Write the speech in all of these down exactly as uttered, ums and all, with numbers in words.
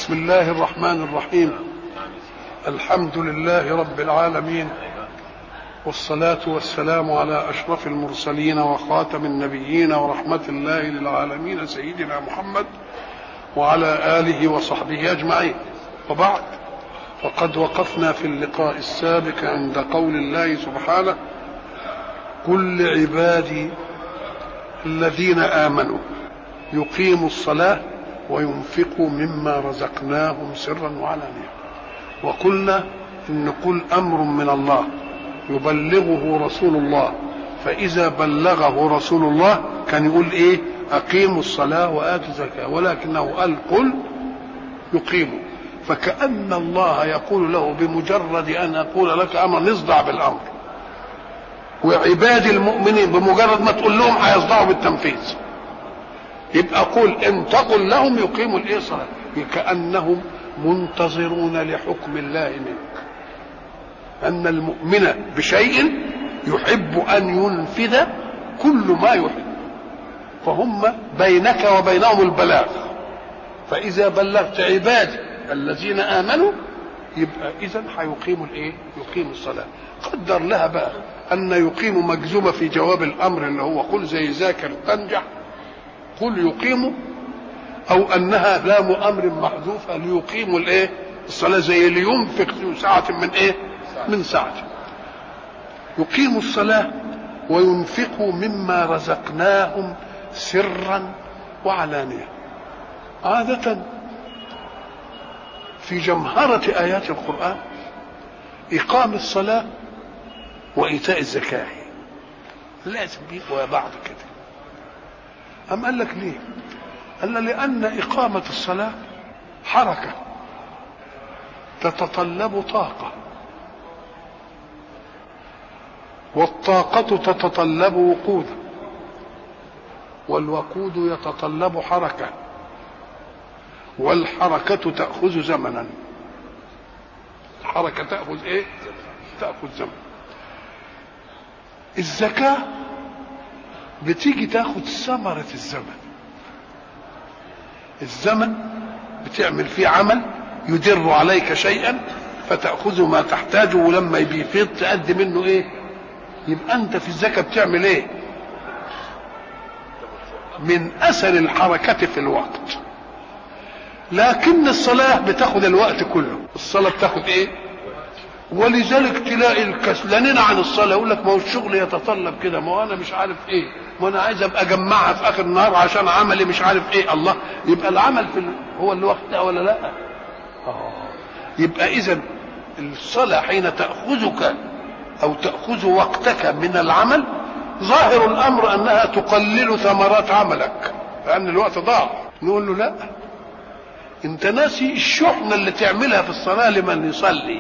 بسم الله الرحمن الرحيم. الحمد لله رب العالمين، والصلاة والسلام على أشرف المرسلين وخاتم النبيين ورحمة الله للعالمين سيدنا محمد وعلى آله وصحبه أجمعين. وبعد، فقد وقفنا في اللقاء السابق عند قول الله سبحانه: قل لعبادي الذين آمنوا يقيموا الصلاة وينفقوا مما رزقناهم سرا وعلانية. وقلنا إن كل أمر من الله يبلغه رسول الله، فإذا بلغه رسول الله كان يقول إيه؟ أقيموا الصلاة وآتوا الزكاة، ولكنه قال قل يقيموا، فكأن الله يقول له بمجرد أن أقول لك أمر نصدع بالأمر، وعباد المؤمنين بمجرد ما تقول لهم هيصدعوا بالتنفيذ. يبقى قل إن تقل لهم يقيموا الإيه؟ الصلاة، كأنهم منتظرون لحكم الله منك. أن المؤمن بشيء يحب أن ينفذ كل ما يحب، فهم بينك وبينهم البلاغ. فإذا بلغت عبادي الذين آمنوا يبقى إذن هيقيموا الإيه؟ يقيموا الصلاة. قدر لها بقى أن يقيموا مجزومة في جواب الأمر اللي هو قل زي ذاكر تنجح، قل يقيموا، أو أنها لام أمر محذوفة ليقيموا الإيه؟ الصلاة، زي لينفق في ساعة من إيه؟ من ساعة. يقيموا الصلاة وينفقوا مما رزقناهم سرا وعلانية. عادة في جمهرة آيات القرآن إقام الصلاة وإيتاء الزكاة لازم بيبقوا بعض كده. أم قال لك ليه؟ قال لأن إقامة الصلاة حركة تتطلب طاقة، والطاقة تتطلب وقود، والوقود يتطلب حركة، والحركة تأخذ زمنا. الحركة تأخذ إيه؟ تأخذ زمن. الزكاة بتيجي تاخذ ثمرة الزمن. الزمن بتعمل فيه عمل يدر عليك شيئا فتأخذ ما تحتاجه، ولما يفيض تأدي منه ايه؟ يبقى انت في الزكاة بتعمل ايه؟ من اثر الحركة في الوقت. لكن الصلاة بتاخذ الوقت كله. الصلاة بتاخذ ايه؟ ولذلك تلاقي الكسلانين عن الصلاة يقول لك ما هو الشغل يتطلب كده، ما هو انا مش عارف ايه، ما انا عايز ابقى اجمعها في اخر النهار عشان عملي مش عارف ايه. الله، يبقى العمل في ال... هو اللي وقتها ولا لا؟ اه. يبقى اذا الصلاة حين تأخذك او تأخذ وقتك من العمل ظاهر الامر انها تقلل ثمرات عملك لان الوقت ضاع. نقول له لا، انت ناسي الشحنة اللي تعملها في الصلاة لمن يصلي.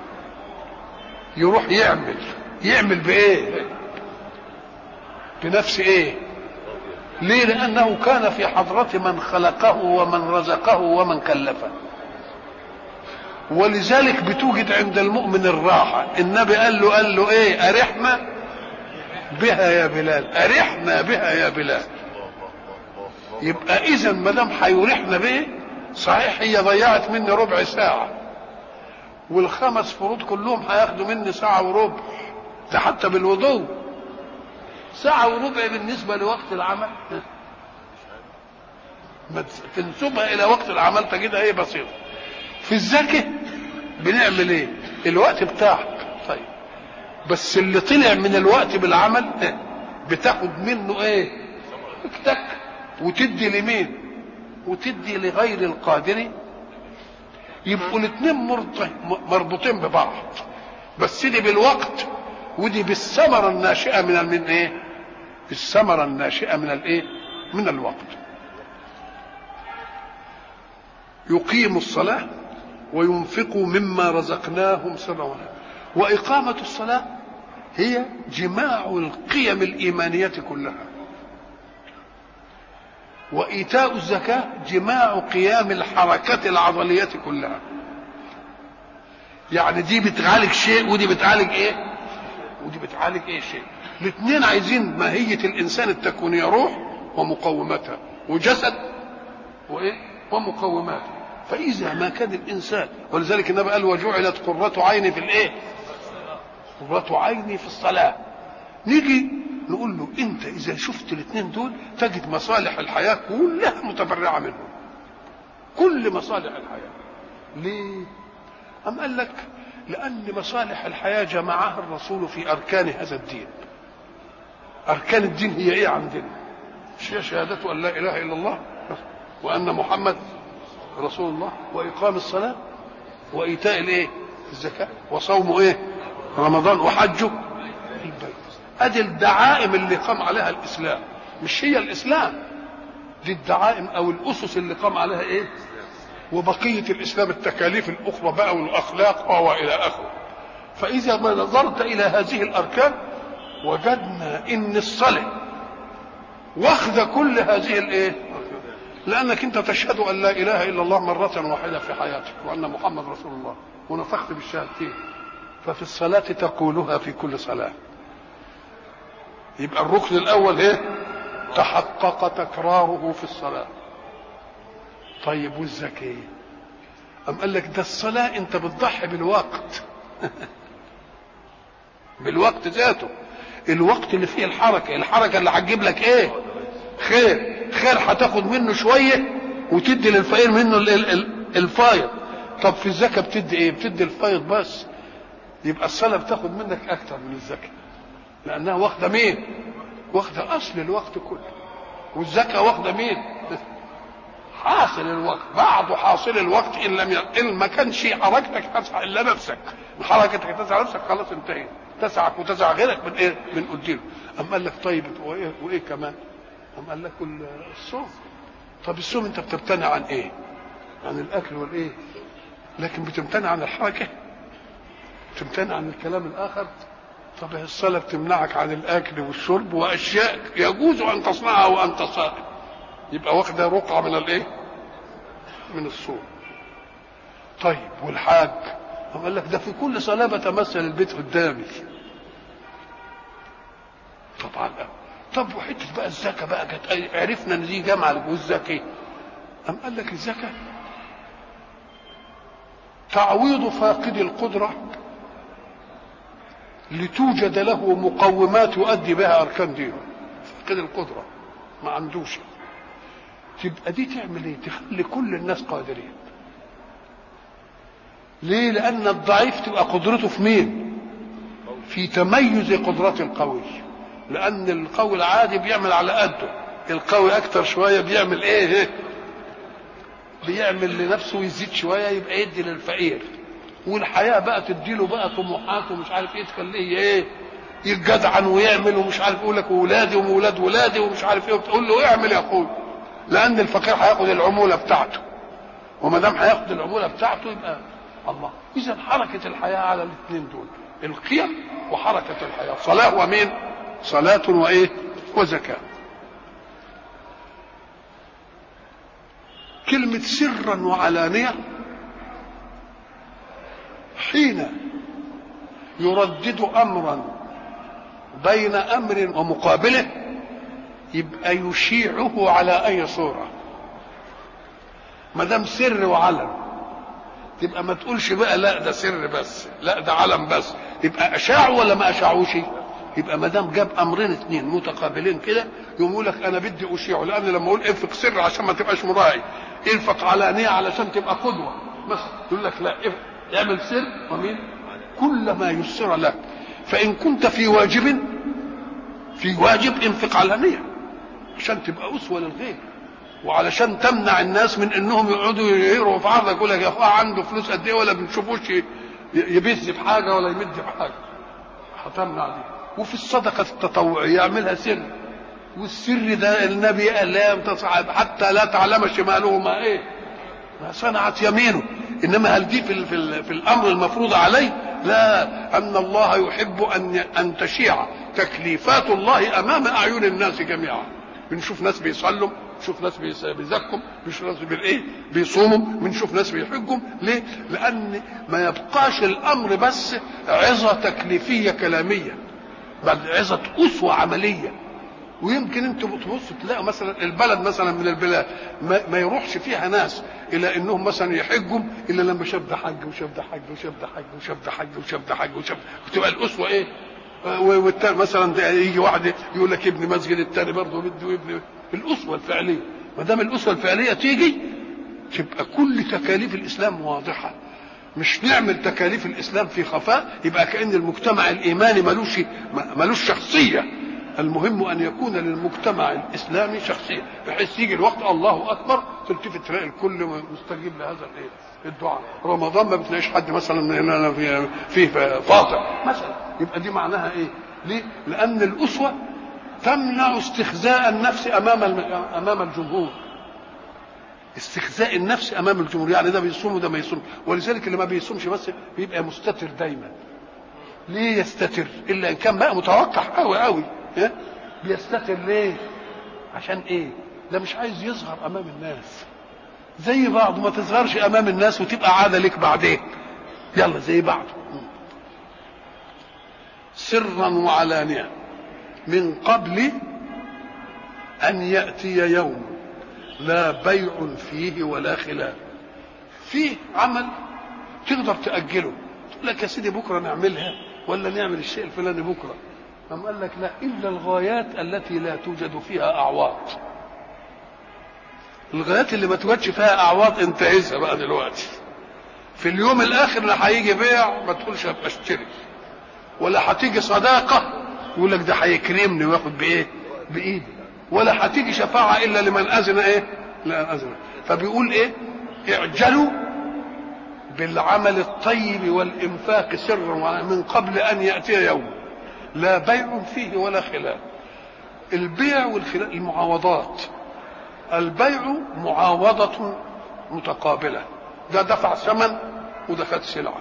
يروح يعمل يعمل بايه؟ بنفس ايه؟ ليه؟ لانه كان في حضرة من خلقه ومن رزقه ومن كلفه. ولذلك بتوجد عند المؤمن الراحة. النبي قال له قال له ايه؟ ارحنا بها يا بلال، ارحنا بها يا بلال. يبقى اذا ما دام هيرحنا به، صحيح هي ضيعت مني ربع ساعة، والخمس فروض كلهم هياخدوا مني ساعة وربع، ده حتى بالوضوء ساعة وربع بالنسبة لوقت العمل. ما تنسبها إلى وقت العمل تجدها هي بسيطة. في الزكاة بنعمل إيه؟ الوقت بتاعك طيب، بس اللي طلع من الوقت بالعمل بتاخد منه إيه؟ وقتك، وتدي لمين؟ وتدي لغير القادر. يبقوا الاثنين مربوطين ببعض، بس دي بالوقت ودي بالثمرة الناشئة من من ايه؟ بالثمرة الناشئة من الايه؟ من الوقت. يقيم الصلاة وينفقوا مما رزقناهم سرا. وإقامة الصلاة هي جماع القيم الإيمانية كلها، وإيتاء الزكاة جماع قيام الحركات العضلية كلها. يعني دي بتعالج شيء ودي بتعالج ايه؟ ودي بتعالج ايه شيء. الاثنين عايزين ماهية الانسان التكوينية، روح ومقوماتها، وجسد وايه؟ ومقوماتها. فاذا ما كان الانسان، ولذلك النبي قال وجعلت قرة عيني في الايه؟ قرة عيني في الصلاة. نيجي نقول له انت اذا شفت الاثنين دول تجد مصالح الحياة كلها متفرعة منهم، كل مصالح الحياة. ليه؟ أم قال لك لأن مصالح الحياة جمعها الرسول في أركان هذا الدين. أركان الدين هي إيه عندنا؟ هي شهادة أن لا إله إلا الله وأن محمد رسول الله، وإقام الصلاة، وإيتاء الإيه؟ الزكاة، وصوم إيه؟ رمضان، وحجه البيت. أدي الدعائم اللي قام عليها الإسلام، مش هي الإسلام دي الدعائم أو الأسس اللي قام عليها إيه؟ وبقية الإسلام التكاليف الأخرى بقى والأخلاق وإلى آخره. فإذا ما نظرت إلى هذه الأركان وجدنا إن الصلاة واخذ كل هذه الإيه؟ لأنك أنت تشهد أن لا إله إلا الله مرة واحدة في حياتك وأن محمد رسول الله ونطقت بالشهادتين، ففي الصلاة تقولها في كل صلاة. يبقى الركن الأول إيه؟ تحقق تكراره في الصلاة. طيب والزكاة؟ أم قال لك ده الصلاة أنت بتضحي بالوقت بالوقت ذاته، الوقت اللي فيه الحركة، الحركة اللي هتجيب لك إيه؟ خير، خير هتاخد منه شوية وتدي للفقير منه الفايض. طب في الزكاة بتدي إيه؟ بتدي الفايض بس. يبقى الصلاة بتاخد منك أكتر من الزكاة لأنها واخدة مين؟ واخدة أصل الوقت كله. والزكاة واخدة مين؟ حاصل الوقت، بعض حاصل الوقت ان لم ي... ان ما كانش حركتك تسعى الا نفسك، حركتك تسعى نفسك خلاص انتهيت، تسعك وتسعى غيرك من ايه؟ من قدير. اما قال لك طيب وايه وايه كمان؟ اما قال لك الصوم. طب الصوم انت بتمتنع عن ايه؟ عن الاكل والايه؟ لكن بتمتنع عن الحركه، بتمتنع عن الكلام الاخر. طب الصلاه بتمنعك عن الاكل والشرب واشياء يجوز ان تصنعها وانت صائم، يبقى واخده رقعه من الايه؟ من الصوم. طيب والحاج؟ قال لك ده في كل صلاه بتمثل البيت قدامي. طبعا. طب وحته بقى الزكاه بقى جت، عرفنا ان دي جامعه والزكاه. قام قال لك الزكاه تعويض فاقد القدره لتوجد له مقومات يؤدي بها اركان دينه. فاقد القدره ما عندوش، تبقى دي تعمل ايه؟ تخلي كل الناس قادرين. ليه؟ لان الضعيف تبقى قدرته في مين؟ في تميز قدرات القوي. لان القوي العادي بيعمل على قده، القوي اكتر شويه بيعمل ايه؟ بيعمل لنفسه ويزيد شويه يبقى يدي للفقير. والحياه بقى تديله بقى طموحات ومش عارف ايه، تخليه ايه؟ يتجدعن ويعمل ومش عارف، يقول لك ولادي وولاد ولادي ومش عارف ايه، وتقول له اعمل يا اخوي، لان الفقير هياخد العموله بتاعته، وما دام هياخد العموله بتاعته يبقى الله. اذا حركه الحياه على الاثنين دول، القيم وحركه الحياه، صلاه ومين؟ صلاه وايه؟ وزكاه. كلمه سرا وعلانيه حين يردد امرا بين امر ومقابله يبقى يشيعه على اي صوره. ما دام سر وعلن تبقى ما تقولش بقى لا ده سر بس، لا ده علن بس، يبقى اشاعوا ولا ما اشاعوش؟ يبقى ما دام جاب امرين اثنين متقابلين كده يقوم يقول لك انا بدي اشيعه، لان لما اقول انفق سر عشان ما تبقاش مراعي، انفق علانيه علشان تبقى قدوه مثلا، يقول لك لا اعمل سر ومين؟ كل ما يسر لك. فان كنت في واجب في واجب انفق علانيه عشان تبقى اسوه للغير، وعلشان تمنع الناس من انهم يقعدوا يهيروا في عرضك، يقول لك يا اخويا عنده فلوس قد ايه ولا بنشوفوش يبث بحاجه ولا يمد بحاجه، هتمنع دي. وفي الصدقه التطوعيه يعملها سر، والسر ده النبي قال لا تصعب حتى لا تعلم شماله ما ايه ما صنعت يمينه. انما هل دي في, في, في الامر المفروض عليه؟ لا، ان الله يحب ان ان تشيع تكليفات الله امام اعين الناس جميعا. بنشوف ناس بيصلوا، بنشوف ناس بيزكوا، بنشوف ناس بالايه بيصوموا، بنشوف ناس بيحجوا. ليه؟ لان ما يبقاش الامر بس عظه تكليفيه كلاميه، بل عظه اسوه عمليه. ويمكن انتوا بتبصوا تلاقوا مثلا البلد مثلا من البلاد ما, ما يروحش فيها ناس الى انهم مثلا يحجوا الا لما شاب ده حج وشاب ده حج وشاب ده حج وشاب ده حج وشاب ده حج وشاب وتبقى الاسوه ايه. والتاني مثلا يجي واحد يقول لك ابن مسجد، الثاني برضه بده ابن. الاسوه الفعليه، ما دام الاسوه الفعليه تيجي تبقى كل تكاليف الاسلام واضحه. مش نعمل تكاليف الاسلام في خفاء، يبقى كأن المجتمع الايماني ملوش ملوش شخصيه. المهم ان يكون للمجتمع الاسلامي شخصيه، بحيث يجي الوقت الله اكبر تلتفت تلاقي الكل مستجيب لهذا الايه الدعاء. رمضان ما بتلاقيش حد مثلا هنا فيه فيه فاطر مثلا، يبقى دي معناها ايه؟ ليه؟ لان الاسوه تمنع استخزاء النفس امام امام الجمهور. استخزاء النفس امام الجمهور، يعني ده بيصوم وده ما يصوم. ولذلك اللي ما بيصومش بس بيبقى مستتر دايما. ليه يستتر؟ الا ان كان بقى متوقع قوي قوي. بيستتر ليه؟ عشان ايه؟ ده مش عايز يظهر امام الناس. زي بعض ما تظهرش امام الناس وتبقى عاده لك بعدين. يلا زي بعض. سرا وعلانية من قبل ان ياتي يوم لا بيع فيه ولا خلال. فيه عمل تقدر تاجله، تقول لك يا سيدي بكره نعملها ولا نعمل الشيء الفلاني بكره. أم قال لك لا، إلا الغايات التي لا توجد فيها أعواض. الغايات اللي ما توجدش فيها أعواض انتهزها بقى دلوقتي. في اليوم الآخر لا هيجي بيع ما تقولش هبقى اشتري، ولا هتيجي صداقة يقول لك ده هيكرمني وياخد بإيه؟ بإيدي، ولا هتيجي شفاعة إلا لمن أذن إيه؟ لا أذن. فبيقول إيه؟ اعجلوا بالعمل الطيب والإنفاق سرا من قبل أن يأتي يوم لا بيع فيه ولا خلال. البيع والخلال المعاوضات. البيع معاوضة متقابلة، ده دفع ثمن وده خد سلعة.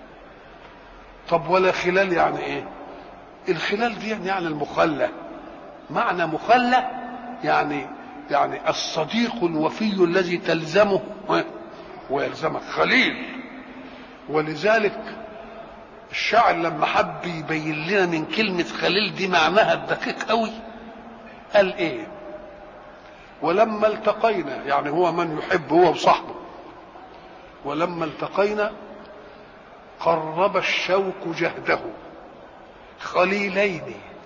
طب ولا خلال يعني ايه؟ الخلال دي يعني المخلة. معنى مخلة يعني يعني الصديق الوفي الذي تلزمه ويلزمك خليل. ولذلك الشاعر لما حب يبين لنا من كلمة خليل دي معناها الدقيق قوي قال ايه؟ ولما التقينا، يعني هو من يحب هو وصاحبه، ولما التقينا قرب الشوق جهده خليلين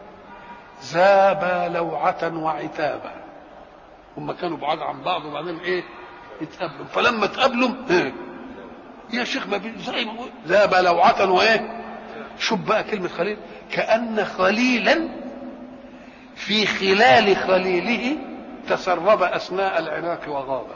ذابا لوعة وعتابا. هم كانوا بعاد عن بعض وبعدين ايه؟ اتقابلوا. فلما اتقابلوا ايه؟ يا شيخ ما زي ما ذابا لوعة وايه؟ شوف بقى كلمة خليل، كأن خليلا في خلال خليله تسرب أثناء العناق وغابة.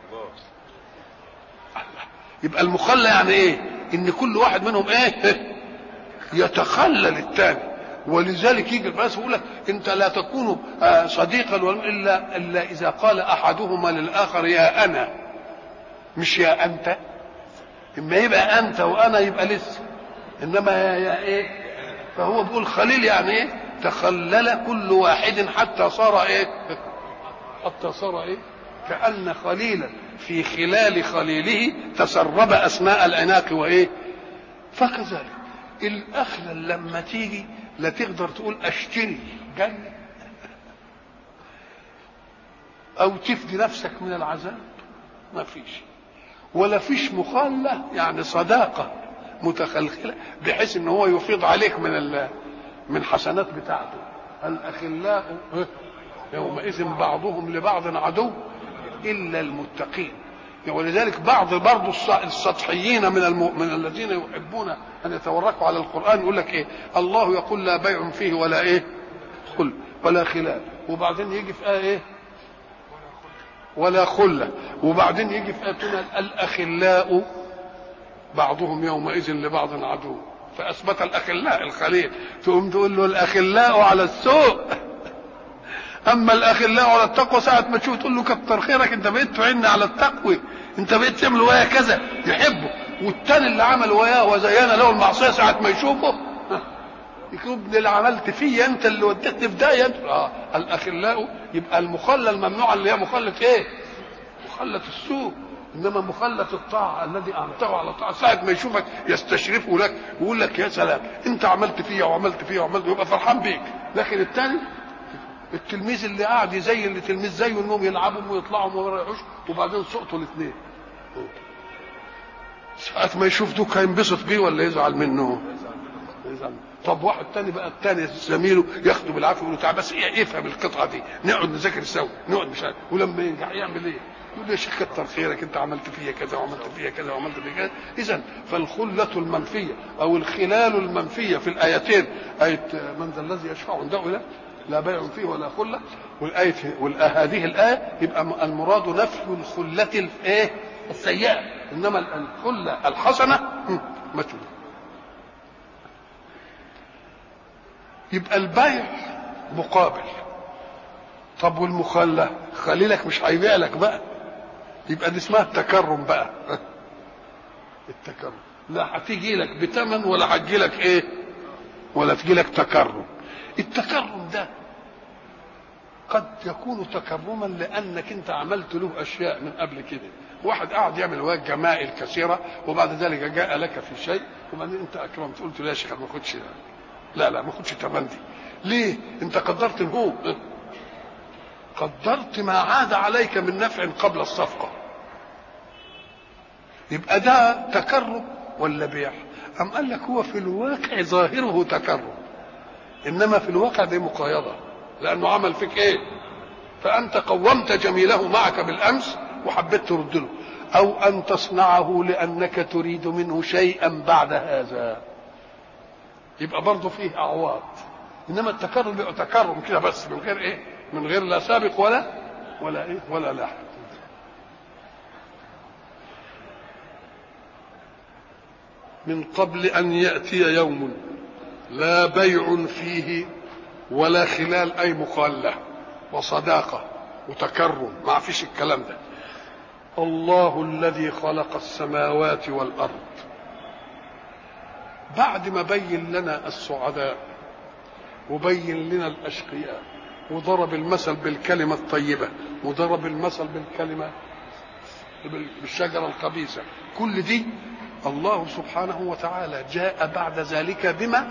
يبقى المخلى يعني ايه؟ ان كل واحد منهم ايه؟ يتخلل الثاني. ولذلك يجي الناس يقول لك انت لا تكون صديقا الا الا اذا قال احدهما للاخر يا انا، مش يا انت. اما يبقى انت وانا يبقى لسه، انما يا, يا ايه؟ فهو بيقول خليل يعني ايه؟ تخلل كل واحد حتى صار ايه؟ حتى صار ايه؟ كأن خليلا في خلال خليله تسرب اثناء العناق وايه؟ فكذلك الاخلل لما تيجي لا تقدر تقول اشتري جنة او تفدي نفسك من العذاب، ما فيش. ولا فيش مخالة يعني صداقة متخلخلة بحيث ان هو يفيض عليك من من حسنات بتاعته. الاخلاء يومئذ بعضهم لبعض عدو الا المتقين. ولذلك بعض برضو السطحيين من الم... من الذين يحبون ان يتوركوا على القران يقول لك ايه؟ الله يقول لا بيع فيه ولا ايه؟ خل ولا خلال، وبعدين يجي في ايه؟ ايه؟ ولا خله، وبعدين يجي في ايه؟ الاخلاء بعضهم يومئذ لبعض عدو، فاثبت الاخلاء الخليل. تقوم تقول له الاخلاء على السوء، اما الاخلاء على التقوى. ساعه ما تشوف تقول له كتر خيرك انت بقيت تعين على التقوى، انت بقيت تعمل وياه كذا يحبه. والتاني اللي عمل وياه وزين له المعصيه ساعه ما يشوفه يقول ابن اللي عملت فيا انت اللي وديتني في داهيه. اه الاخلاء يبقى المخلى الممنوع اللي هي مخلة ايه؟ مخلة السوء. انما مخلة الطاعه الذي امتعه على الطاعه ساعه ما يشوفك يستشرفه لك ويقول لك يا سلام انت عملت فيا وعملت فيا وعملت، يبقى فرحان بيك. لكن الثاني التلميذ اللي قاعد زي اللي تلميذ زيه انهم يلعبوا ويطلعوا وما يريحوش وبعدين سقطوا الاثنين، ساعة ما يشوف دوك هينبسط بيه ولا يزعل منه؟ يزعل. طب واحد تاني بقى التاني زميله ياخده بالعافيه يقول له تعال بس ايه افهم القطعه دي، نقعد نذاكر سوا، نقعد مش عارف، ولما ينجح يعمل ايه؟ يقول له يا شيخ كتر خيرك انت عملت فيا كذا وعملت فيا كذا وعملت فيا كذا. اذا فالخله المنفيه او الخلال المنفيه في الايتين، ايه من ذا الذي يشفع عنده لا لا بيع فيه ولا خله، والايه هذه الايه يبقى المراد نفي الخله الايه السيئه، انما الخله الحسنه متروكه. يبقى البيع مقابل. طب والمخلة خليلك مش هيبيع لك بقى، يبقى دي اسمها التكرم بقى. التكرم لا هتيجي لك بثمن ولا هتجي لك ايه ولا تجي لك تكرم. التكرم ده قد يكون تكرما لانك انت عملت له اشياء من قبل كده، واحد قاعد يعمل واجب جمائل كثيره وبعد ذلك جاء لك في شيء وبعدين انت اكرمت قلت له يا شيخ ما خدش لا لا ما خدش تمن دي. ليه؟ انت قدرت الهو قدرت ما عاد عليك من نفع قبل الصفقه، يبقى ده تكرم ولا بيع؟ ام قال لك هو في الواقع ظاهره تكرم، انما في الواقع دي مقايضه، لانه عمل فيك ايه؟ فانت قومت جميله معك بالامس وحبيت ترد له، او ان تصنعه لانك تريد منه شيئا بعد هذا، يبقى برضه فيه اعواض. انما التكرم بيبقى تكرم كده بس من غير ايه؟ من غير لا سابق ولا ولا ايه ولا لاحق. من قبل ان ياتي يوم لا بيع فيه ولا خلال، اي مخاله وصداقه وتكرم، ما فيش الكلام ده. الله الذي خلق السماوات والارض، بعد ما بين لنا السعداء وبين لنا الاشقياء وضرب المثل بالكلمه الطيبه وضرب المثل بالكلمه بالشجره الخبيثه، كل دي الله سبحانه وتعالى جاء بعد ذلك بما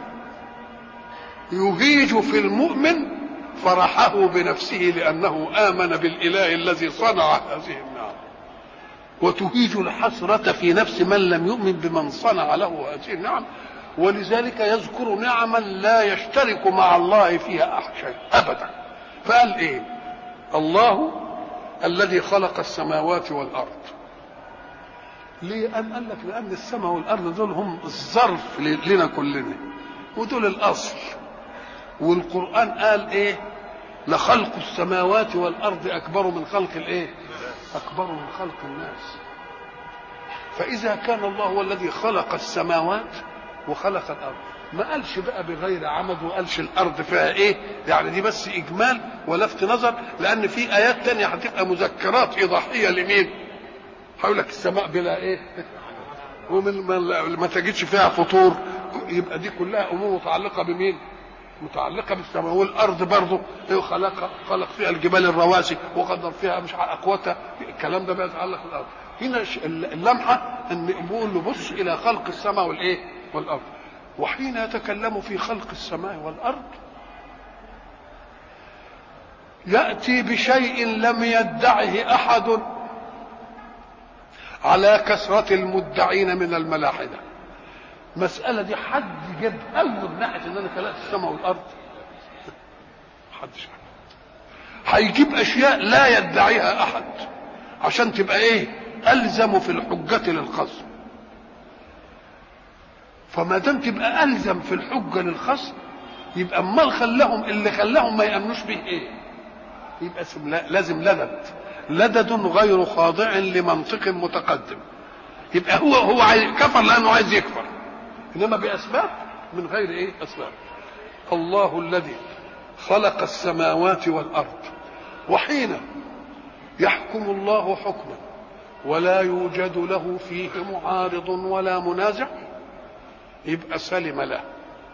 يهيج في المؤمن فرحه بنفسه لانه امن بالاله الذي صنع هذه النعم، وتهيج الحسره في نفس من لم يؤمن بمن صنع له هذه النعم، ولذلك يذكر نعما لا يشترك مع الله فيها احد شيء ابدا. فقال ايه؟ الله الذي خلق السماوات والارض. ليه؟ أم قال لك لان السماء والارض دول هم الظرف لنا كلنا ودول الاصل، والقران قال ايه؟ لخلق السماوات والارض اكبر من خلق الايه؟ اكبر من خلق الناس. فاذا كان الله هو الذي خلق السماوات وخلق الارض، ما قالش بقى بغير عمد وقالش الارض فيها ايه، يعني دي بس اجمال ولفت نظر، لان في ايات تانية هتبقى مذكرات ايضاحيه لمين؟ هقول لك السماء بلا ايه ومن ما تجدش فيها فطور، يبقى دي كلها امور متعلقه بمين؟ متعلقه بالسماء. والارض برضه خلق خلق فيها الجبال الرواسي وقدر فيها مش اقواتها، الكلام ده بيتعلق بالارض. هنا اللمحه ان بيقول له بص الى خلق السماء والايه والارض. وحين يتكلم في خلق السماء والارض ياتي بشيء لم يدعه احد على كثره المدعين من الملاحده. مسألة دي حد جاب قلبه من ناحيه ان انا خلقت السماء والارض؟ محدش هيجيب اشياء لا يدعيها احد عشان تبقى ايه؟ الزم في الحجه للخصم. فما دام تبقى الزم في الحجه للخصم يبقى امال خلاهم اللي خلاهم ما يامنوش به ايه؟ يبقى لازم لدد لدد غير خاضع لمنطق متقدم. يبقى هو هو عايز كفر لانه عايز يكفر، انما باسباب من غير ايه؟ اسباب. الله الذي خلق السماوات والارض، وحين يحكم الله حكما ولا يوجد له فيه معارض ولا منازع يبقى سلم له.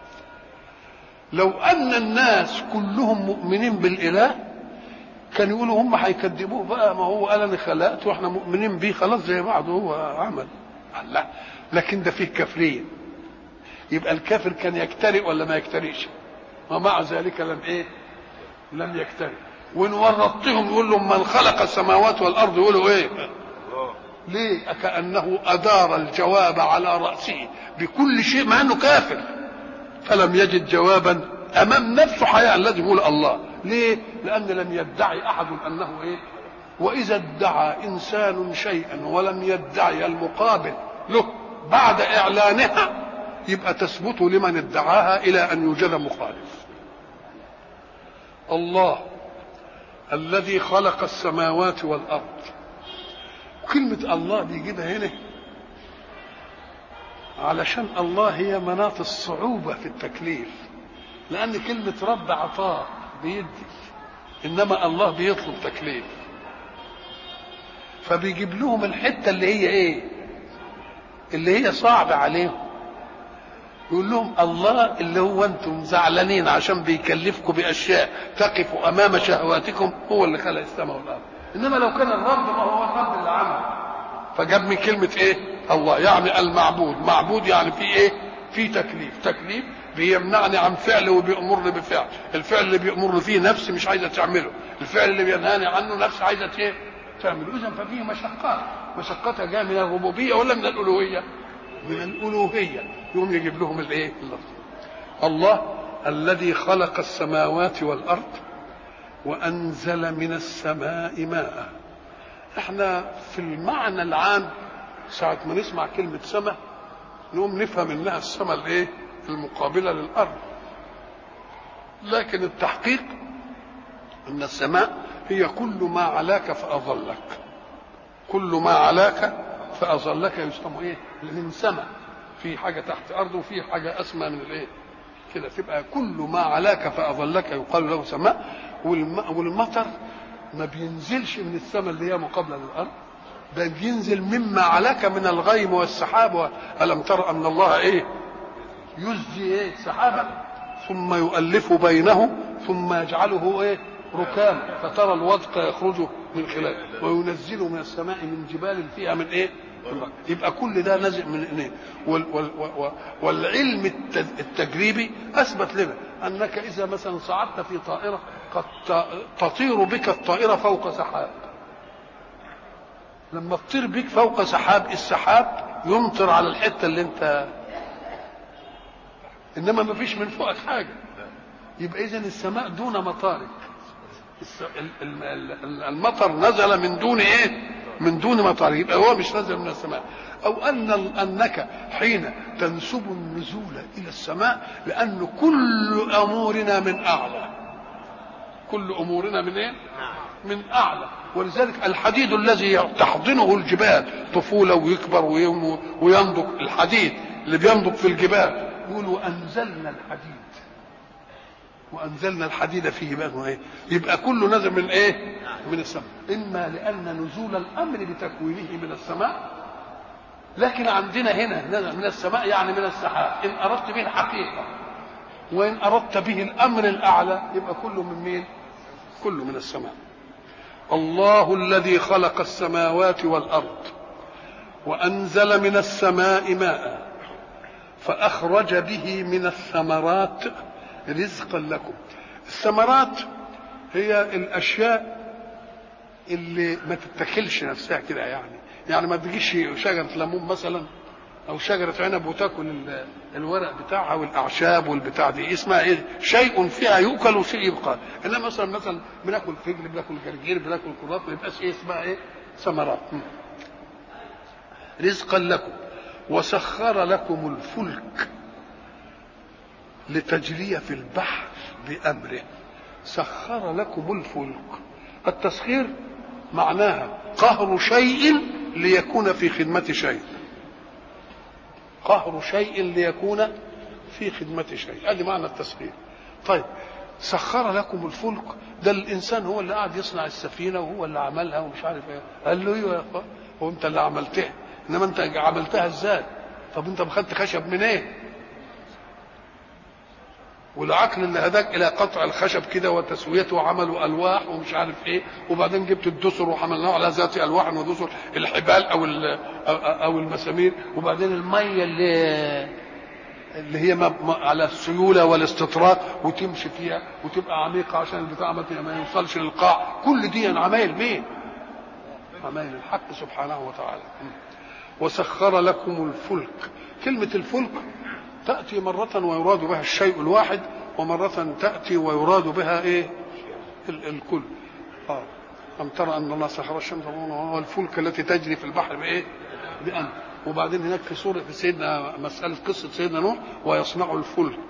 لو ان الناس كلهم مؤمنين بالاله كان يقولوا هم هيكذبوه بقى، ما هو قال انا خلقت واحنا مؤمنين بيه خلاص زي بعض هو عمل. لا، لكن ده فيه كافرين، يبقى الكافر كان يكترئ ولا ما يكترئش؟ ومع ذلك لم ايه؟ لم يكترث. وان ورطتهم يقول لهم من خلق السماوات والارض يقولوا ايه؟ ليه؟ كأنه أدار الجواب على رأسه بكل شيء مع أنه كافر، فلم يجد جوابا أمام نفسه حياء الذي يقول الله. ليه؟ لأن لم يدعي أحد أنه إيه؟ وإذا ادعى إنسان شيئا ولم يدعي المقابل له بعد إعلانها يبقى تثبت لمن ادعاها إلى أن يوجد مخالف. الله الذي خلق السماوات والأرض، كلمة الله بيجيبها هنا علشان الله هي مناط الصعوبة في التكليف، لأن كلمة رب عطاء بيدي، إنما الله بيطلب تكليف، فبيجيب لهم الحتة اللي هي إيه؟ اللي هي صعبة عليهم. يقول لهم الله اللي هو أنتم زعلانين عشان بيكلفكم بأشياء تقف أمام شهواتكم، هو اللي خلق السماء والأرض. انما لو كان الرب ما هو الرب اللي عمل، فجاب من كلمه ايه؟ الله، يعني المعبود. معبود يعني في ايه؟ في تكليف. تكليف بيمنعني عن فعل وبيأمرني بفعل. الفعل اللي بيأمرني فيه نفسي مش عايزه تعمله، الفعل اللي بينهاني عنه نفسي عايزه ايه؟ تعمله. اذا ففيه مشقات. مشقتها جايه من الربوبيه ولا من الالوهيه؟ من الالوهيه. يقوم يجيب لهم الايه؟ اللفظ الله الذي خلق السماوات والارض وأنزل من السماء ماء. احنا في المعنى العام ساعة ما نسمع كلمة سماء نقوم نفهم انها السماء الايه؟ المقابلة للأرض، لكن التحقيق ان السماء هي كل ما علاك فأظلك. كل ما علاك فأظلك يسمى ايه؟ من سماء، في حاجة تحت أرض وفي حاجة أسمى من الايه؟ كده تبقى كل ما علاك فأظلك يقال له سماء. والمطر ما بينزلش من السماء اللي هي مقابله للارض، ده بينزل مما علاك من الغيم والسحاب. ألم تر ان الله ايه؟ يزجي ايه؟ سحابا ثم يؤلف بينه ثم يجعله ايه؟ ركاما فترى الودق يخرج من خلاله وينزل من السماء من جبال فيها من ايه؟ يبقى كل ده نازل من ايه؟ والعلم التجريبي اثبت لنا انك اذا مثلا صعدت في طائره قد تطير بك الطائره فوق سحاب. لما تطير بك فوق سحاب، السحاب يمطر على الحته اللي انت، انما ما فيش من فوقك حاجه. يبقى اذا السماء دون مطارك. المطر نزل من دون ايه؟ من دون مطر، يبقى هو مش نزل من السماء. او ان انك حين تنسب النزول الى السماء لان كل امورنا من اعلى. كل امورنا من ايه؟ من اعلى. ولذلك الحديد الذي تحضنه الجبال طفوله ويكبر وينضج، الحديد اللي بينضج في الجبال يقول وانزلنا الحديد وانزلنا الحديد فيه بقى ايه؟ يبقى كله نزل من ايه؟ من السماء. اما لان نزول الامر بتكوينه من السماء، لكن عندنا هنا نزل من السماء يعني من السحاب ان اردت به الحقيقه، وان اردت به الامر الاعلى يبقى كله من مين؟ كله من السماء. الله الذي خلق السماوات والارض وانزل من السماء ماء فاخرج به من الثمرات رزقا لكم. الثمرات هي الاشياء اللي ما تتاكلش نفسها كده، يعني يعني ما تجيش شجره ليمون مثلا او شجره عنب وتاكل الورق بتاعها والاعشاب والبتاع دي، اسمها ايه؟ شيء فيها يؤكل وشيء يبقى. انما مثلا مثلا بناكل فجل، بناكل جرجير، بناكل كرات، ما يبقاش ايه اسمها ايه؟ ثمرات. رزقا لكم وسخر لكم الفلك لتجري في البحر بأمره. سخر لكم الفلك. التسخير معناها قهر شيء ليكون في خدمة شيء. قهر شيء ليكون في خدمة شيء، هذا معنى التسخير. طيب سخر لكم الفلك، ده الإنسان هو اللي قاعد يصنع السفينة وهو اللي عملها ومش عارف ايه. قال له ايوه يا اخوان، هو انت اللي عملتها، انما انت عملتها ازاي؟ طب انت خدت خشب من ايه؟ والعقل اللي هداك الى قطع الخشب كده وتسويته وعملوا الواح ومش عارف ايه، وبعدين جبت الدسر وحملناه على ذات الواح ودسر، الحبال او او المسامير، وبعدين الميه اللي اللي هي على السيوله والاستطراق وتمشي فيها وتبقى عميقه عشان البتاع ما يوصلش للقاع. كل دي عمايل مين؟ عمايل الحق سبحانه وتعالى. وسخر لكم الفلك. كلمه الفلك تاتي مره ويراد بها الشيء الواحد، ومره تاتي ويراد بها ايه؟ الكل. اه أم ترى أن الله سخر الشمس والفلك التي تجري في البحر بإيه؟ بأمر. وبعدين هناك في سورة في سيدنا مسألة قصة سيدنا نوح ويصنع الفلك.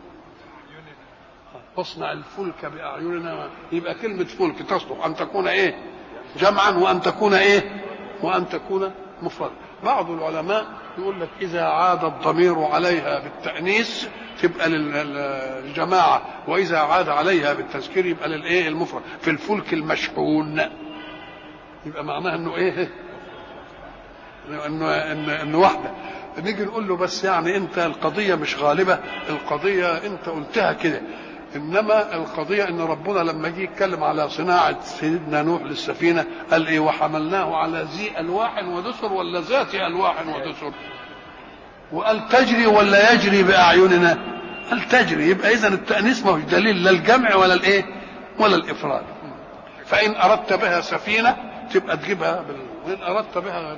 تصنع الفلك بأعيننا. يبقى كلمة فلك تصلح أن تكون إيه؟ جمعا وأن تكون إيه؟ وأن تكون مفردا. بعض العلماء يقول لك إذا عاد الضمير عليها بالتأنيث تبقى للجماعة، وإذا عاد عليها بالتذكير يبقى للإيه؟ المفرد. في الفلك المشحون يبقى معناها إنه إيه؟ إنه إنه, إنه واحدة. نيجي نقول له بس يعني أنت القضية مش غالبة، القضية أنت قلتها كده، إنما القضية إن ربنا لما جه يتكلم على صناعة سيدنا نوح للسفينة قال إيه؟ وحملناه على ذي ألواح ودسر ولا ذات ألواح ودسر؟ وقال تجري ولا يجري بأعيننا؟ قال تجري. يبقى إذن التأنيث ما هوش دليل لا الجمع ولا الإيه؟ ولا الإفراد. فإن أردت بها سفينة تبقى تجيبها بال... وإن أردت بها.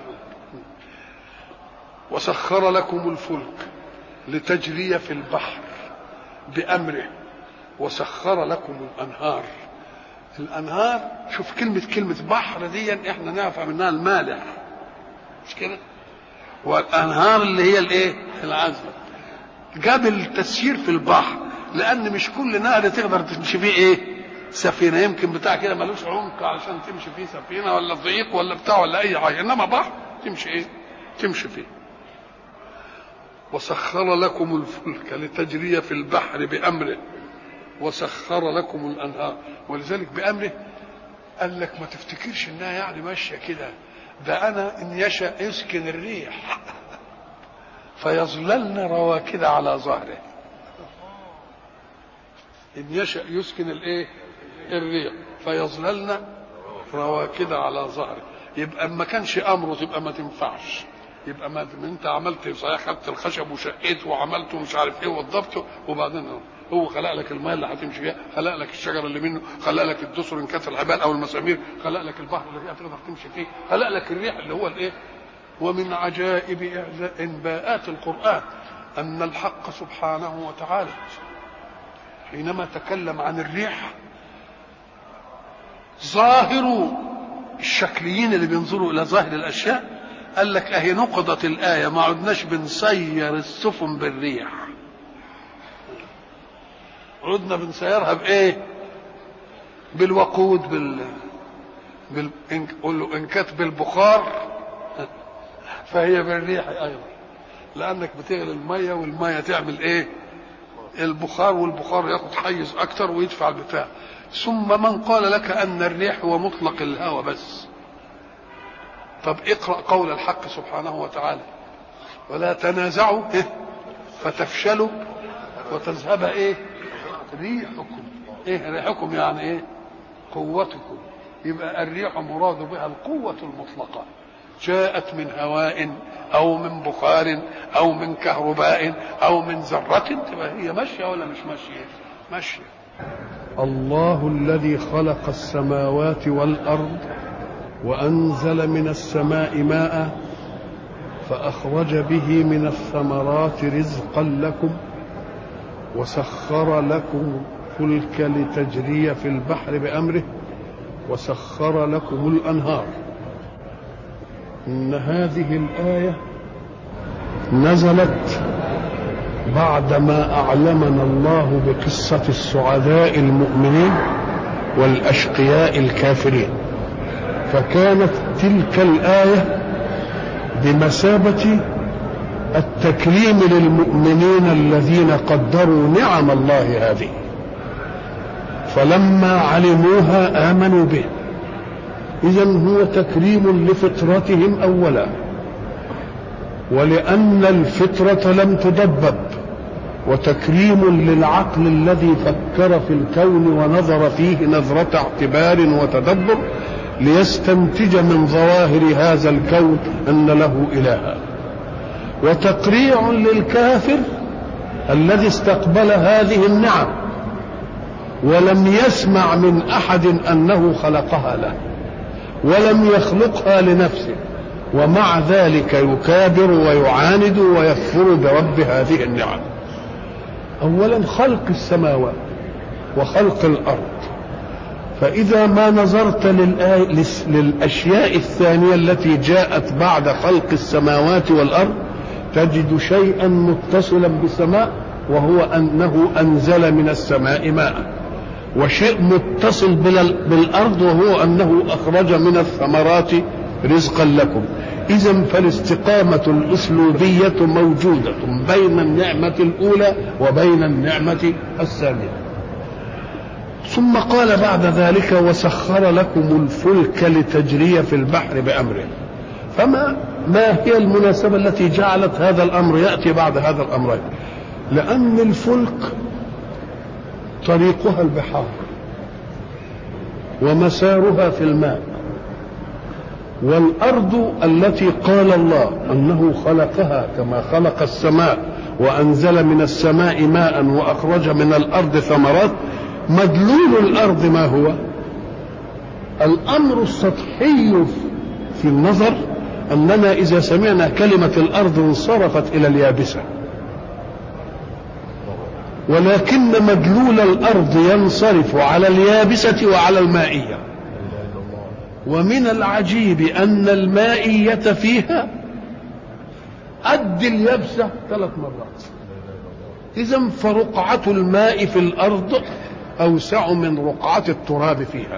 وسخر لكم الفلك لتجري في البحر بأمره وسخر لكم الأنهار. الأنهار شوف كلمة كلمة بحر دي احنا نعرف منها المالح مش كده؟ والأنهار اللي هي الايه؟ العذبة. جاب التسيير في البحر لأن مش كل نهر تقدر تمشي فيه ايه؟ سفينة. يمكن بتاع كده ملوش عمق علشان تمشي فيه سفينة ولا ضيق ولا بتاع ولا أي حاجة، إنما بحر تمشي ايه؟ تمشي فيه. وسخر لكم الفلك لتجري في البحر بأمره وسخر لكم الأنهار. ولذلك بأمره قال لك ما تفتكرش انها يعني ماشيه كده، ده انا ان يشاء يسكن الريح فيظللن رواكد على ظهره. ان يشاء يسكن الايه؟ الريح فيظللن رواكد على ظهره. يبقى ما كانش امره تبقى ما تنفعش. يبقى ما انت عملت صحيح، خدت الخشب وشقيت وعملته مش عارف ايه ووظفته، وبعدين هو خلق لك الماء اللي هتمشي فيها، خلق لك الشجر اللي منه، خلق لك الدسر ان كانت الحبال او المسامير، خلق لك البحر اللي فيها تقدر تمشي فيه، خلق لك الريح اللي هو الايه. ومن عجائب انباءات القرآن ان الحق سبحانه وتعالى حينما تكلم عن الريح ظاهر الشكليين اللي بينظروا الى ظاهر الاشياء قال لك اهي نقضت الايه، ما عدناش بنسير السفن بالريح، عدنا بنسيرها بايه؟ بالوقود، بال بال ان قول له ان كانت بالبخار فهي بالريح ايضا، لانك بتغلي الميه والميه تعمل ايه؟ البخار، والبخار ياخد حيز اكتر ويدفع البتاع. ثم من قال لك ان الريح هو مطلق الهواء بس؟ طب اقرأ قول الحق سبحانه وتعالى ولا تنازعوا إيه؟ فتفشلوا وتذهب ايه؟ ريحكم. ايه ريحكم؟ يعني ايه؟ قوتكم. يبقى الريح مراد بها القوة المطلقة، جاءت من هواء او من بخار او من كهرباء او من ذرة، تبقى هي ماشية ولا مش ماشية؟ ماشية. الله الذي خلق السماوات والأرض وأنزل من السماء ماء فأخرج به من الثمرات رزقا لكم وسخر لكم الفلك لتجري في البحر بأمره وسخر لكم الأنهار. إن هذه الآية نزلت بعدما أعلمنا الله بقصة السعداء المؤمنين والأشقياء الكافرين، فكانت تلك الآية بمثابة التكريم للمؤمنين الذين قدروا نعم الله هذه، فلما علموها آمنوا به. إذن هو تكريم لفطرتهم أولا، ولأن الفطرة لم تدبب، وتكريم للعقل الذي فكر في الكون ونظر فيه نظرة اعتبار وتدبر ليستنتج من ظواهر هذا الكون أن له إلها. وتقريع للكافر الذي استقبل هذه النعم ولم يسمع من أحد أنه خلقها له ولم يخلقها لنفسه، ومع ذلك يكابر ويعاند ويكفر برب هذه النعم. أولا خلق السماوات وخلق الأرض، فإذا ما نظرت للأشياء الثانية التي جاءت بعد خلق السماوات والأرض تجد شيئا متصلا بالسماء، وهو أنه أنزل من السماء ماء، وشيء متصل بالأرض وهو أنه أخرج من الثمرات رزقا لكم. إذن فالاستقامة الأسلوبية موجودة بين النعمة الأولى وبين النعمة الثانية. ثم قال بعد ذلك وسخر لكم الفلك لتجري في البحر بأمره. فما ما هي المناسبة التي جعلت هذا الأمر يأتي بعد هذا الأمرين؟ لأن الفلك طريقها البحار ومسارها في الماء، والأرض التي قال الله أنه خلقها كما خلق السماء وأنزل من السماء ماء وأخرج من الأرض ثمرات، مدلول الأرض ما هو؟ الأمر السطحي في النظر أننا إذا سمعنا كلمة الأرض انصرفت إلى اليابسة، ولكن مدلول الأرض ينصرف على اليابسة وعلى المائية. ومن العجيب أن المائية فيها قد اليابسة ثلاث مرات. إذن فرقعة الماء في الأرض أوسع من رقعة التراب فيها.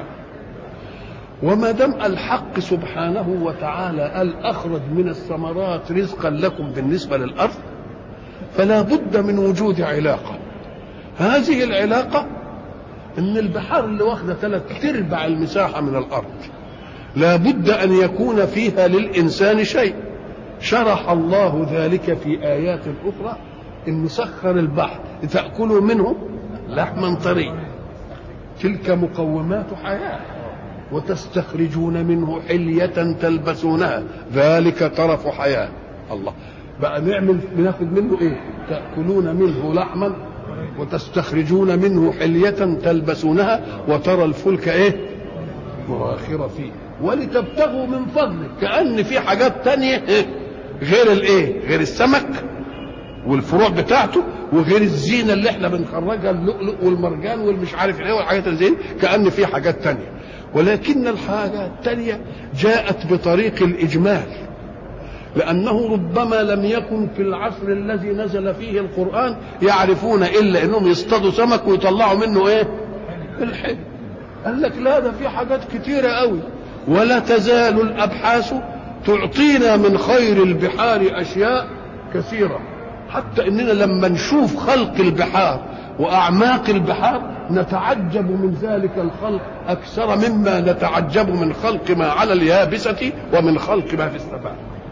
وما دام الحق سبحانه وتعالى قال أخرج من الثمرات رزقا لكم بالنسبة للأرض، فلا بد من وجود علاقة. هذه العلاقة إن البحار اللي واخدة ثلاث ارباع المساحة من الأرض لا بد أن يكون فيها للإنسان شيء. شرح الله ذلك في آيات أخرى، إن سخر البحر لتأكلوا منه لحما طريا، تلك مقومات حياة، وتستخرجون منه حلية تلبسونها، ذلك طرف حياة. الله بقى نعمل بناخد منه ايه؟ تأكلون منه لحما وتستخرجون منه حلية تلبسونها وترى الفلك ايه؟ مواخر فيه ولتبتغوا من فضله. كأن في حاجات تانية إيه؟ غير الايه؟ غير السمك والفروع بتاعته وغير الزينة اللي احنا بنخرجها، اللؤلؤ والمرجان والمش عارف ايه والحاجات الزين، كأن في حاجات تانية. ولكن الحاجة التانية جاءت بطريق الإجمال، لأنه ربما لم يكن في العصر الذي نزل فيه القرآن يعرفون إلا أنهم يصطادوا سمك ويطلعوا منه إيه؟ الحل. قال لك لا، ده في حاجات كتيرة قوي، ولا تزال الأبحاث تعطينا من خير البحار أشياء كثيرة، حتى إننا لما نشوف خلق البحار وأعماق البحار نتعجب من ذلك الخلق أكثر مما نتعجب من خلق ما على اليابسة ومن خلق ما في السماء.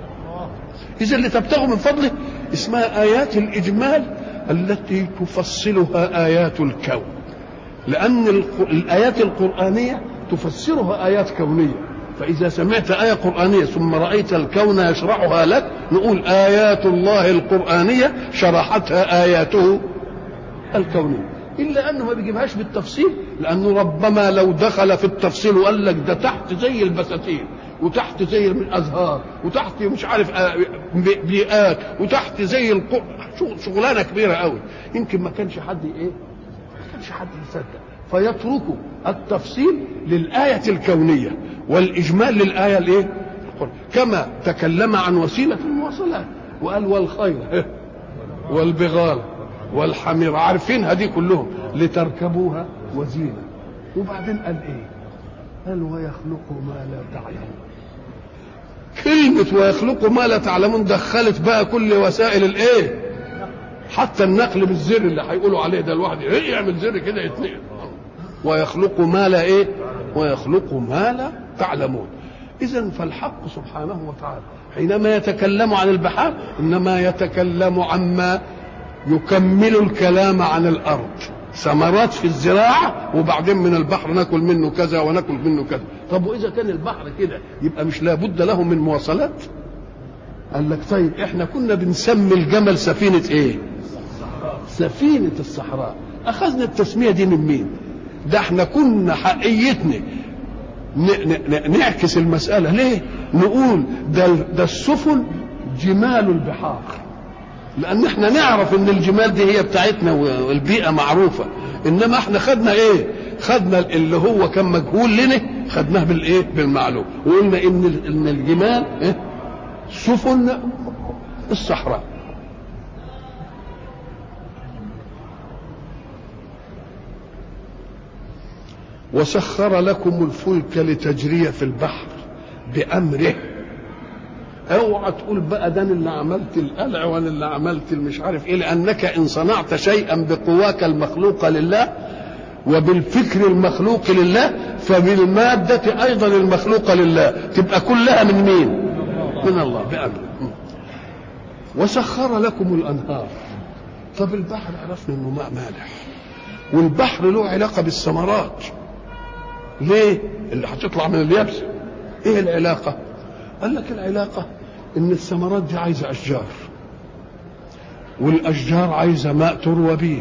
إذا اللي تبتغوا من فضله اسمها آيات الإجمال التي تفصلها آيات الكون، لأن الآيات القرآنية تفسرها آيات كونية. فإذا سمعت آية قرآنية ثم رأيت الكون يشرحها لك، نقول آيات الله القرآنية شرحتها آياته الكونية. إلا أنه ما بيجيبهاش بالتفصيل، لأنه ربما لو دخل في التفصيل وقال لك ده تحت زي البساتين وتحت زي الأزهار وتحت مش عارف بيئات وتحت زي القرى، شغلانة كبيرة قوي، يمكن ما كانش حد إيه؟ ما كانش حد يصدق، فيتركوا التفصيل للآية الكونية والإجمال للآية الإيه؟ كما تكلم عن وسيلة المواصلات وقال والخيل والبغال والحمير، عارفين هذه كلهم لتركبوها وزينة. وبعدين قال ايه؟ قال ويخلق ما لا تعلمون. كلمة ويخلق ما لا تعلمون دخلت بقى كل وسائل الايه؟ حتى النقل بالزر اللي هيقولوا عليه ده، الواحد ايه يعمل زر كده يتنقل. ويخلق ما لا ايه؟ ويخلق ما لا تعلمون. إذن فالحق سبحانه وتعالى حينما يتكلم عن البحار إنما يتكلم عما يكمل الكلام عن الأرض، ثمرات في الزراعة، وبعدين من البحر ناكل منه كذا وناكل منه كذا. طب وإذا كان البحر كده يبقى مش لابد له من مواصلات؟ قال لك طيب احنا كنا بنسمي الجمل سفينة ايه؟ سفينة الصحراء. أخذنا التسمية دي من مين؟ ده احنا كنا حقيتنا نعكس المسألة. ليه؟ نقول ده, ده السفن جمال البحار، لأن احنا نعرف ان الجمال دي هي بتاعتنا والبيئة معروفة، إنما احنا خدنا ايه؟ خدنا اللي هو كان مجهول لنا خدناه بالايه؟ بالمعلوم، وقلنا ان ان الجمال ايه؟ سفن الصحراء. وسخر لكم الفلك لتجري في البحر بأمره. اوعى تقول بقى ده اللي عملت القلع وانا اللي عملت المش عارف ايه، لانك ان صنعت شيئا بقواك المخلوقه لله وبالفكر المخلوق لله فبالماده ايضا المخلوقه لله تبقى كلها من مين؟ من الله بأمره. وسخر لكم الانهار. طب البحر عرفنا انه ماء مالح، والبحر له علاقه بالثمرات. ليه؟ اللي هتطلع من اليابسه. ايه العلاقه؟ قال لك العلاقه ان الثمرات دي عايزه اشجار، والاشجار عايزه ماء تروى بيه،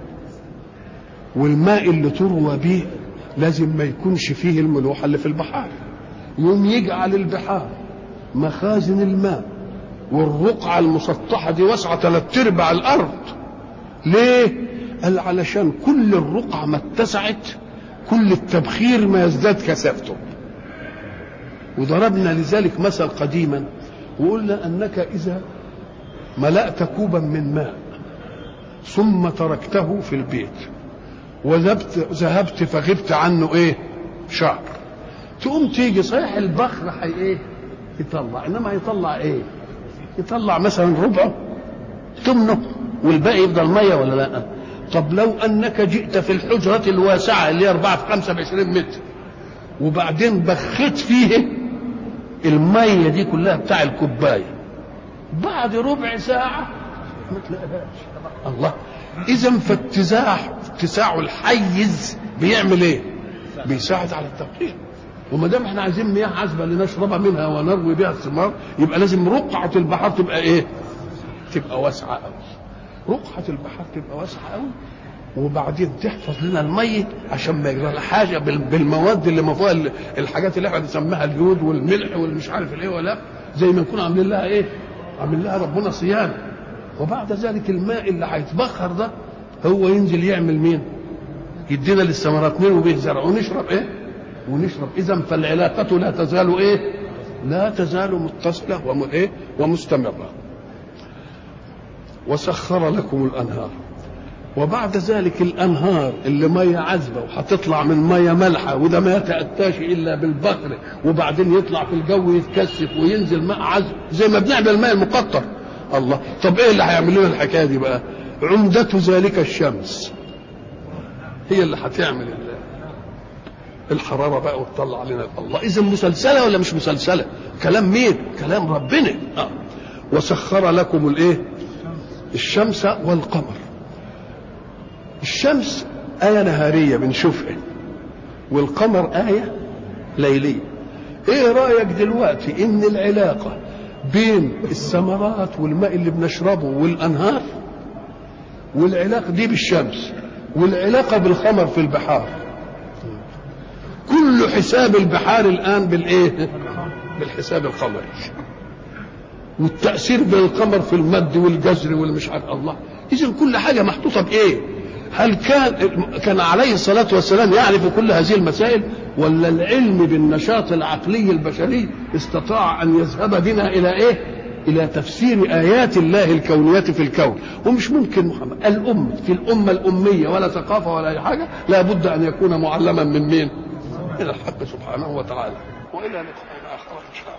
والماء اللي تروى بيه لازم ما يكونش فيه الملوحه اللي في البحار. يوم يجعل البحار مخازن الماء، والرقعه المسطحه دي واسعه ثلاث ارباع الارض. ليه؟ قال علشان كل الرقعه ما اتسعت كل التبخير ما يزداد كثافته. وضربنا لذلك مثل قديما وقلنا انك اذا ملأت كوبا من ماء ثم تركته في البيت وذهبت ذهبت فغبت عنه ايه؟ شهر، تقوم تيجي صحيح البخر حي ايه؟ يطلع، انما يطلع ايه؟ يطلع مثلا ربعه ثمنه والباقي يفضل ميه ولا لا؟ طب لو انك جئت في الحجره الواسعه اللي هي أربعة في خمسة بعشرين متر وبعدين بخيت فيه الميه دي كلها بتاع الكوبايه، بعد ربع ساعه ما تلاقيهاش. الله، اذا فاتساع اتساع الحيز بيعمل ايه؟ بيساعد على التبخير. وما دام احنا عايزين مياه عذبه لنشرب منها ونروي بها الثمار، يبقى لازم رقعه البحر تبقى ايه؟ تبقى واسعه قوي. رقعه البحر تبقى واسعه قوي، وبعدين تحفظ لنا الميه عشان ما يجرى حاجه بالمواد اللي ما فوق الحاجات اللي احنا بنسميها اليود والملح والمش عارف الايه، ولا زي ما نكون عاملين لها ايه؟ عاملين لها ربنا صيانه. وبعد ذلك الماء اللي هيتبخر ده هو ينزل يعمل مين؟ يدينا للثمرات مين وبيه زرع ونشرب ايه؟ ونشرب. اذا فالعلاقه لا تزال ايه؟ لا تزال متصله وم ايه؟ ومستمره. وسخر لكم الانهار. وبعد ذلك الانهار اللي ميه عذبه وهتطلع من ميه مالحه، وده ما يتاتاش الا بالبخر، وبعدين يطلع في الجو يتكثف وينزل ماء عذب زي ما بنعمل الماء المقطر. الله، طب ايه اللي هيعمل لنا الحكايه دي بقى؟ عمدة ذلك الشمس هي اللي هتعمل الحراره بقى وتطلع لنا. الله، اذا مسلسله ولا مش مسلسله؟ كلام مين؟ كلام ربنا. آه. وسخر لكم الايه؟ الشمس والقمر. الشمس آية نهارية بنشوفها، والقمر آية ليلية. ايه رأيك دلوقتي ان العلاقة بين الثمرات والماء اللي بنشربه والأنهار والعلاقة دي بالشمس والعلاقة بالقمر في البحار؟ كل حساب البحار الآن بالايه؟ بالحساب القمري، والتأثير بالقمر في المد والجزر والمش عارف. الله، إذن كل حاجة محطوطة بإيه؟ هل كان كان عليه الصلاة والسلام يعرف كل هذه المسائل، ولا العلم بالنشاط العقلي البشري استطاع أن يذهب بنا إلى إيه؟ إلى تفسير آيات الله الكونية في الكون؟ ومش ممكن محمد الأم في الأمة الأمية ولا ثقافة ولا أي حاجة، لا بد أن يكون معلما من مين؟ من الحق سبحانه وتعالى. وإلى لقاء آخر إن شاء الله.